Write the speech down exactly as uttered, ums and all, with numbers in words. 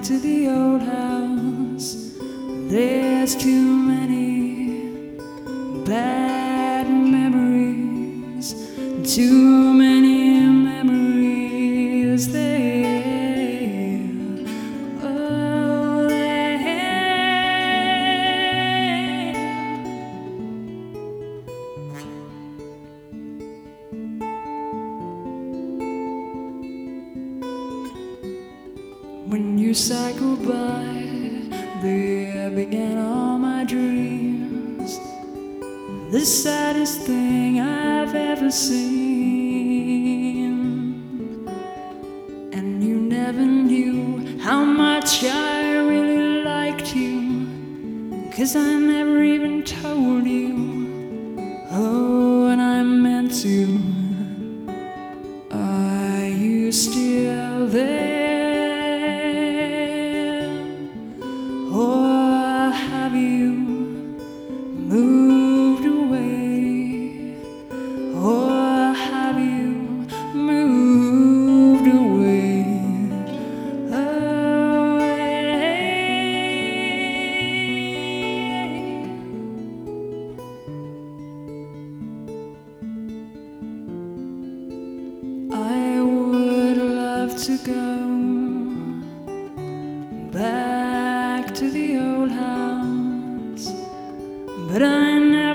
to the old house. There's too many bad memories, too many memories there. Oh, there. When you said goodbye, there began all my dreams, the saddest thing I've ever seen. And you never knew how much I really liked you, 'cause I never even told you. Oh, and I meant to. Are you still there? Or have you moved away? Or have you moved away? I would love to go back to the old house, but I never